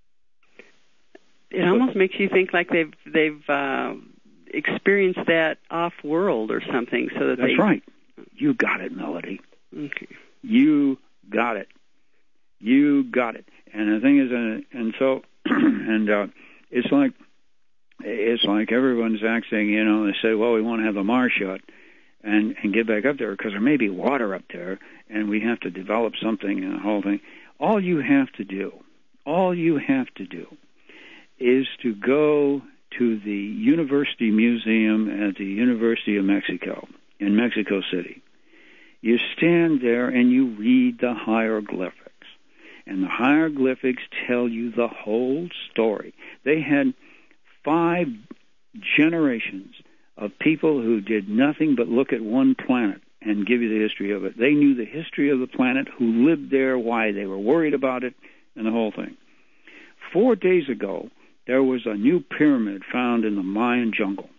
It almost makes you think like they've they've uh, experienced that off-world or something, so that that's they... right. You got it, Melody. Okay. You got it. You got it. And the thing is, uh, and so, and uh, it's like it's like everyone's acting. You know, they say, well, we want to have the Mars shot and and get back up there because there may be water up there, and we have to develop something and the whole thing. All you have to do, all you have to do, is to go to the University Museum at the University of Mexico in Mexico City. You stand there and you read the hieroglyphics. And the hieroglyphics tell you the whole story. They had five generations of people who did nothing but look at one planet and give you the history of it. They knew the history of the planet, who lived there, why they were worried about it, and the whole thing. Four days ago, there was a new pyramid found in the Mayan jungle.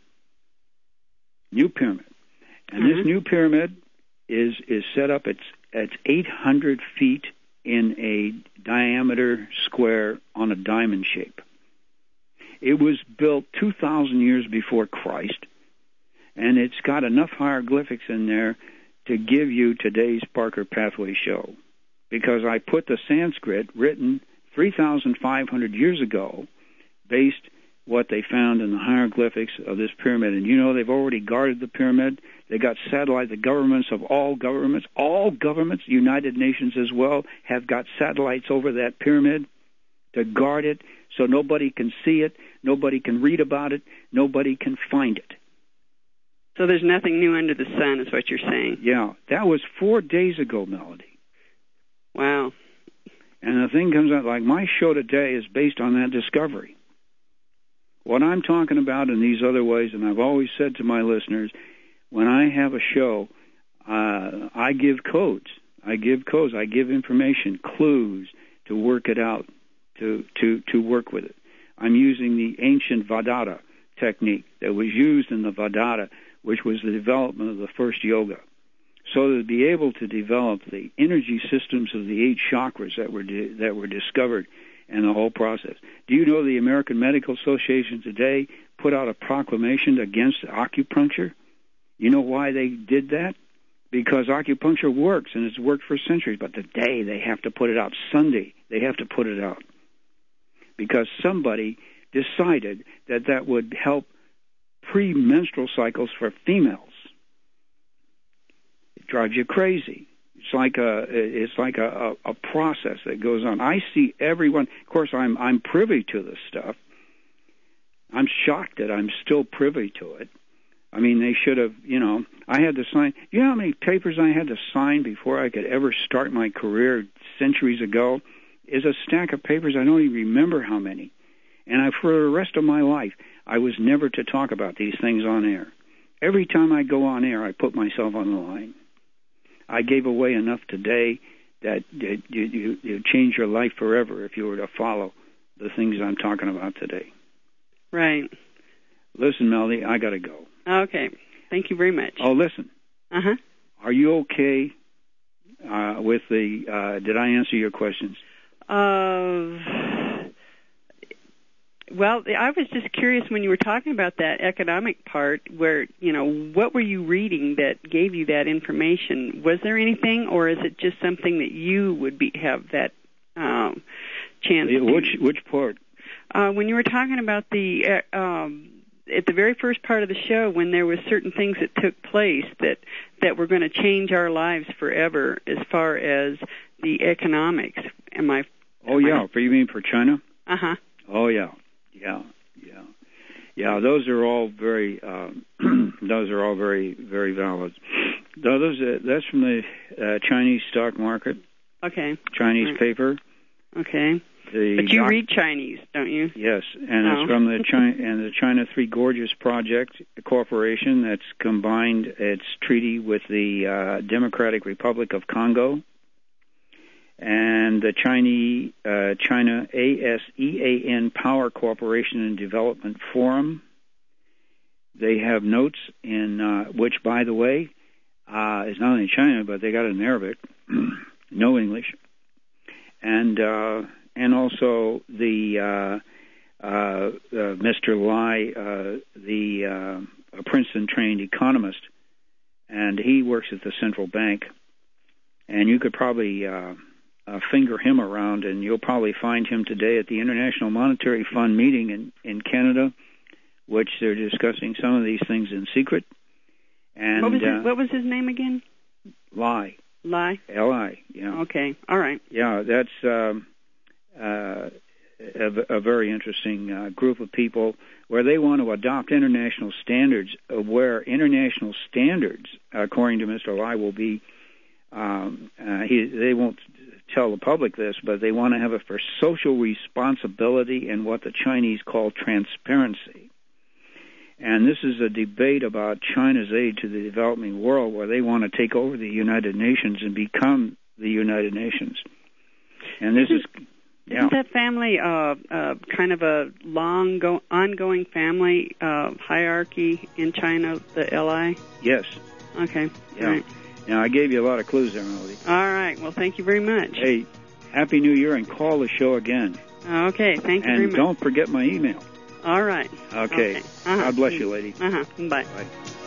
New pyramid. And mm-hmm. this new pyramid is is set up, it's, it's eight hundred feet in a diameter square on a diamond shape. It was built two thousand years before Christ, and it's got enough hieroglyphics in there to give you today's Parker Pathway show. Because I put the Sanskrit written three thousand five hundred years ago, based what they found in the hieroglyphics of this pyramid. And you know, they've already guarded the pyramid. They got satellite, the governments of all governments, all governments, United Nations as well, have got satellites over that pyramid to guard it so nobody can see it, nobody can read about it, nobody can find it. So there's nothing new under the sun is what you're saying. Yeah, that was four days ago, Melody. Wow. And the thing comes out, like my show today is based on that discovery. What I'm talking about in these other ways, and I've always said to my listeners, when I have a show, uh, I give codes. I give codes. I give information, clues to work it out, to, to, to work with it. I'm using the ancient Vedanta technique that was used in the Vedanta, which was the development of the first yoga. So to be able to develop the energy systems of the eight chakras that were di- that were discovered and the whole process. Do you know the American Medical Association today put out a proclamation against acupuncture? You know why they did that? Because acupuncture works, and it's worked for centuries. But today they have to put it out. Sunday they have to put it out. Because somebody decided that that would help premenstrual cycles for females. It drives you crazy. It's like a it's like a, a, a process that goes on. I see everyone. Of course, I'm I'm privy to this stuff. I'm shocked that I'm still privy to it. I mean, they should have. You know, I had to sign. You know how many papers I had to sign before I could ever start my career centuries ago? Is a stack of papers. I don't even remember how many. And I, for the rest of my life, I was never to talk about these things on air. Every time I go on air, I put myself on the line. I gave away enough today that you, you, you change your life forever if you were to follow the things I'm talking about today. Right. Listen, Melody, I got to go. Okay. Thank you very much. Oh, listen. Uh-huh. Are you okay uh, with the, uh, did I answer your questions? Uh, well, I was just curious when you were talking about that economic part where, you know, what were you reading that gave you that information? Was there anything, or is it just something that you would be have that um, chance to? Which, which part? Uh, when you were talking about the, uh, um, at the very first part of the show, when there were certain things that took place that, that were going to change our lives forever as far as the economics. Am I? Oh, yeah. For you mean for China? Uh-huh. Oh, yeah. Yeah, yeah. Yeah, those are all very, uh, those are all very, very valid. Those, uh, that's from the uh, Chinese stock market. Okay. Chinese right. paper. Okay. The but you doc- read Chinese, don't you? Yes, and oh. it's from the China and the China Three Gorges Project, a corporation that's combined its treaty with the uh, Democratic Republic of Congo and the Chinese uh, China ASEAN Power Cooperation and Development Forum. they have notes in uh, which, by the way, uh, is not only in China, but they got it in Arabic, no English, and uh, and also the uh, uh, uh, Mister Lai, uh, the uh, a Princeton-trained economist, and he works at the central bank, and you could probably uh, uh, finger him around, and you'll probably find him today at the International Monetary Fund meeting in, in Canada, which they're discussing some of these things in secret. And what was his, uh, what was his name again? Lai. Lai. L I. Yeah. Okay. All right. Yeah, that's um, uh, a, a very interesting uh, group of people where they want to adopt international standards, of where international standards, according to Mister Lai, will be. Um, uh, he, they won't tell the public this, but they want to have it for social responsibility and what the Chinese call transparency. And this is a debate about China's aid to the developing world, where they want to take over the United Nations and become the United Nations. And this is, yeah. Isn't that family uh, uh, kind of a long, go- ongoing family uh, hierarchy in China, the L I? Yes. Okay. Yeah. Right. Now, I gave you a lot of clues there, Melody. All right. Well, thank you very much. Hey, Happy New Year, and call the show again. Okay. Thank you and very much. And don't forget my email. All right. Okay. okay. Uh-huh. God bless you, lady. Uh-huh. Bye. Bye.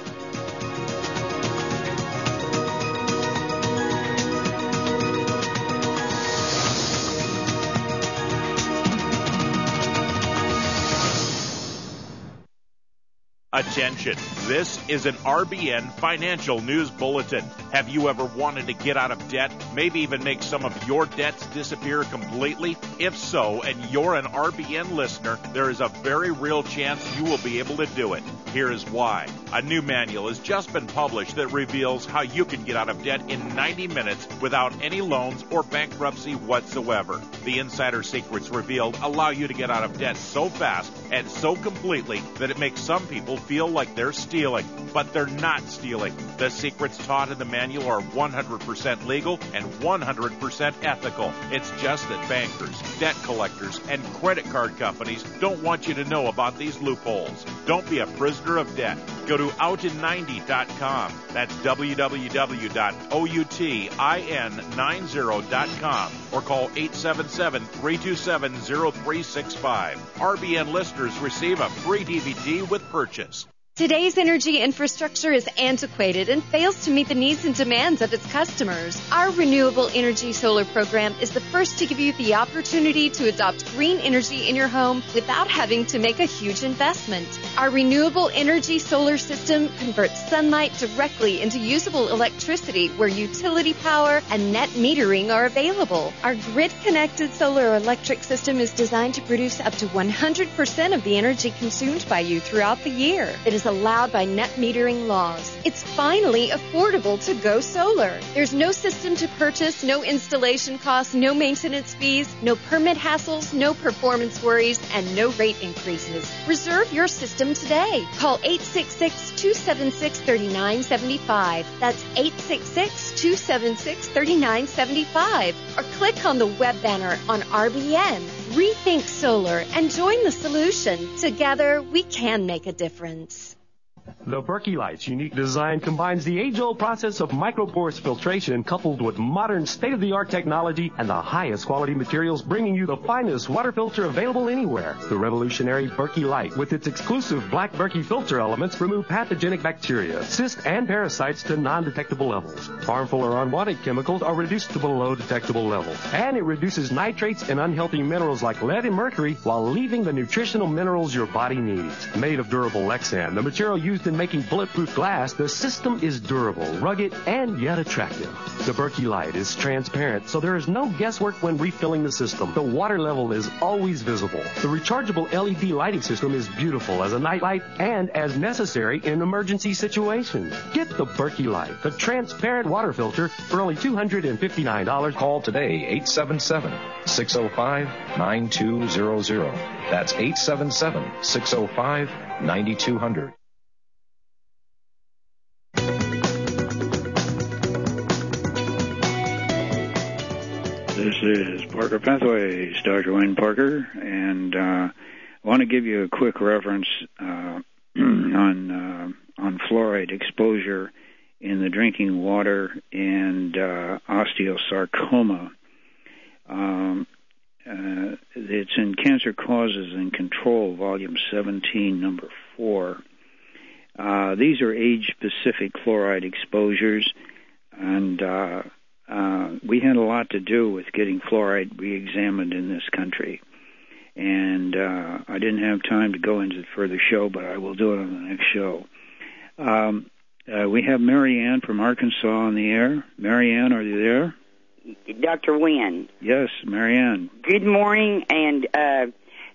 Attention, this is an R B N Financial News Bulletin. Have you ever wanted to get out of debt, maybe even make some of your debts disappear completely? If so, and you're an R B N listener, there is a very real chance you will be able to do it. Here is why. A new manual has just been published that reveals how you can get out of debt in ninety minutes without any loans or bankruptcy whatsoever. The insider secrets revealed allow you to get out of debt so fast and so completely that it makes some people feel like they're stealing, but they're not stealing. The secrets taught in the manual are one hundred percent legal and one hundred percent ethical. It's just that bankers, debt collectors, and credit card companies don't want you to know about these loopholes. Don't be a prisoner of debt. Go to out in ninety dot com. That's w w w dot outin ninety dot com or call eight seven seven, three two seven, zero three six five. R B N listeners receive a free D V D with purchase. Today's energy infrastructure is antiquated and fails to meet the needs and demands of its customers. Our Renewable Energy Solar program is the first to give you the opportunity to adopt green energy in your home without having to make a huge investment. Our Renewable Energy Solar system converts sunlight directly into usable electricity where utility power and net metering are available. Our grid-connected solar electric system is designed to produce up to one hundred percent of the energy consumed by you throughout the year. It is allowed by net metering laws. It's finally affordable to go solar. There's no system to purchase, no installation costs, no maintenance fees, no permit hassles, no performance worries, and no rate increases. Reserve your system today. Call eight six six, two seven six, three nine seven five. That's eight six six, two seven six, three nine seven five. Or click on the web banner on R B N. Rethink solar and join the solution. Together, we can make a difference. The Berkey Light's unique design combines the age-old process of microporous filtration coupled with modern state-of-the-art technology and the highest quality materials, bringing you the finest water filter available anywhere. The revolutionary Berkey Light, with its exclusive black Berkey filter elements, remove pathogenic bacteria, cysts, and parasites to non-detectable levels. Harmful or unwanted chemicals are reduced to below detectable levels. And it reduces nitrates and unhealthy minerals like lead and mercury while leaving the nutritional minerals your body needs. Made of durable Lexan, the material used in making bulletproof glass, the system is durable, rugged, and yet attractive. The Berkey Light is transparent, so there is no guesswork when refilling the system. The water level is always visible. The rechargeable L E D lighting system is beautiful as a night light and as necessary in emergency situations. Get the Berkey Light, the transparent water filter, for only two hundred fifty-nine dollars. Call today, eight seven seven, six oh five, nine two zero zero. That's eight seven seven, six oh five, nine two zero zero. This is Parker Pathways, Doctor Wayne Parker, and uh, I want to give you a quick reference. Uh, on uh, on fluoride exposure in the drinking water and uh, osteosarcoma. Um, uh, it's in Cancer Causes and Control, Volume seventeen, Number four. Uh, these are age-specific fluoride exposures, and uh, uh, we had a lot to do with getting fluoride re-examined in this country. And uh, I didn't have time to go into the further show, but I will do it on the next show. Um, uh, we have Mary Ann from Arkansas on the air. Mary Ann, are you there? Doctor Wynn. Yes, Mary Ann. Good morning, and uh,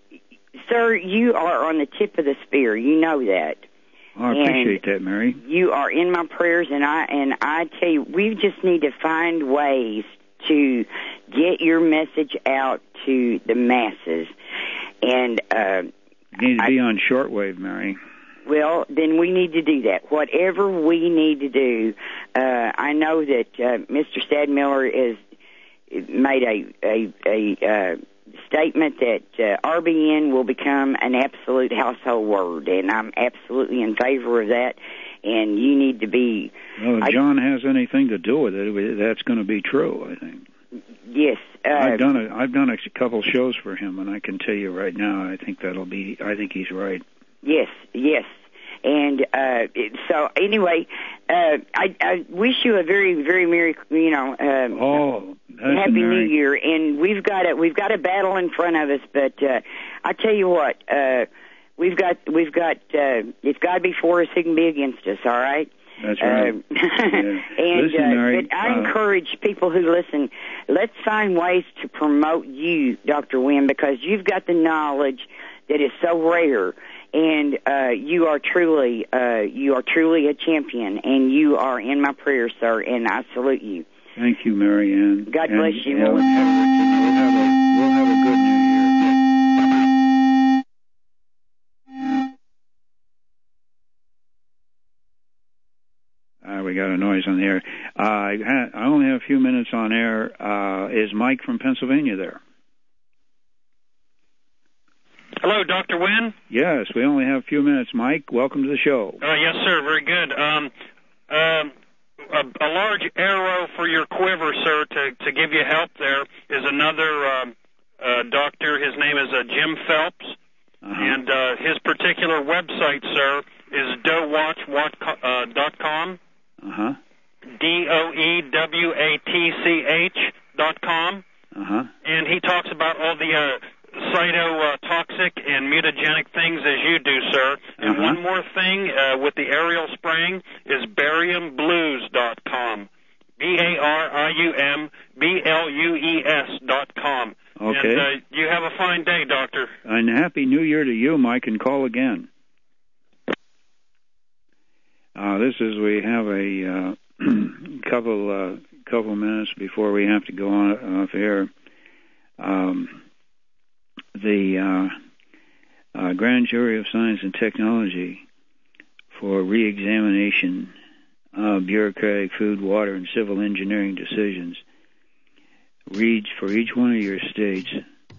sir, you are on the tip of the spear. You know that. Oh, I appreciate and that, Mary. You are in my prayers, and I and I tell you, we just need to find ways to get your message out to the masses. And uh, you need to be I, on shortwave, Mary. Well, then we need to do that. Whatever we need to do. Uh, I know that uh, Mister Stadmiller has made a a, a uh, statement that uh, R B N will become an absolute household word, and I'm absolutely in favor of that. And you need to be. Well, if I, John has anything to do with it, that's going to be true, I think. Yes. Uh, I've done a I've done a couple shows for him, and I can tell you right now, I think that'll be. I think he's right. Yes, yes. And uh, so, anyway, uh, I, I wish you a very, very merry, you know, um, oh, happy Mary. New Year. And we've got a we've got a battle in front of us, but uh, I tell you what, uh, we've got we've got uh, if God be for us, He can be against us. All right. That's right. Uh, yeah. and listen, uh, Mary, but I uh, encourage people who listen, let's find ways to promote you, Doctor Wynn, because you've got the knowledge that is so rare, and uh, you are truly uh, you are truly a champion, and you are in my prayers, sir, and I salute you. Thank you, Mary Ann. God and, bless you. And we'll, have a, we'll have a good New Year. Uh, we got a noise on the air. Uh, I, ha- I only have a few minutes on air. Uh, is Mike from Pennsylvania there? Hello, Doctor Wynn. Yes, we only have a few minutes. Mike, welcome to the show. Uh, yes, sir. Very good. Um, um, a, a large arrow for your quiver, sir, to, to give you help there is another um, uh, doctor. His name is uh, Jim Phelps, uh-huh. and uh, his particular website, sir, is doewatch dot com. Uh-huh. D O E W A T C H dot com. Uh-huh. And he talks about all the uh, cytotoxic and mutagenic things as you do, sir. And uh-huh. one more thing uh, with the aerial spraying is barium blues dot com. B A R I U M B L U E S dot com. Okay. And uh, you have a fine day, Doctor. And Happy New Year to you, Mike, and call again. Uh, this is, we have a uh, couple uh, couple minutes before we have to go on off air. Um, the uh, uh, Grand Jury of Science and Technology for re-examination of bureaucratic food, water, and civil engineering decisions reads for each one of your states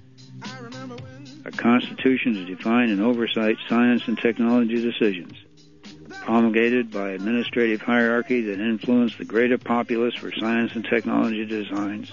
a constitution to define and oversight science and technology decisions promulgated by administrative hierarchy that influence the greater populace for science and technology designs.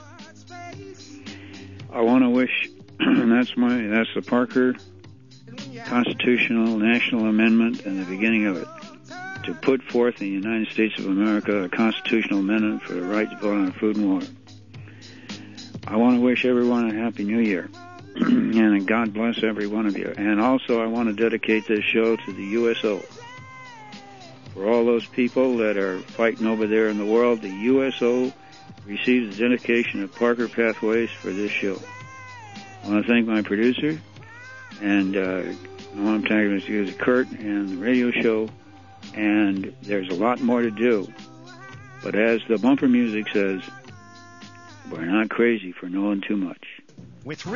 I want to wish, that's my, that's the Parker Constitutional National Amendment and the beginning of it, to put forth in the United States of America a constitutional amendment for the right to vote on food and water. I want to wish everyone a Happy New Year, and God bless every one of you. And also I want to dedicate this show to the U S O. For all those people that are fighting over there in the world, the U S O receives the dedication of Parker Pathways for this show. I want to thank my producer, and uh, I want to thank Mister Kurt and the radio show, and there's a lot more to do. But as the bumper music says, we're not crazy for knowing too much. With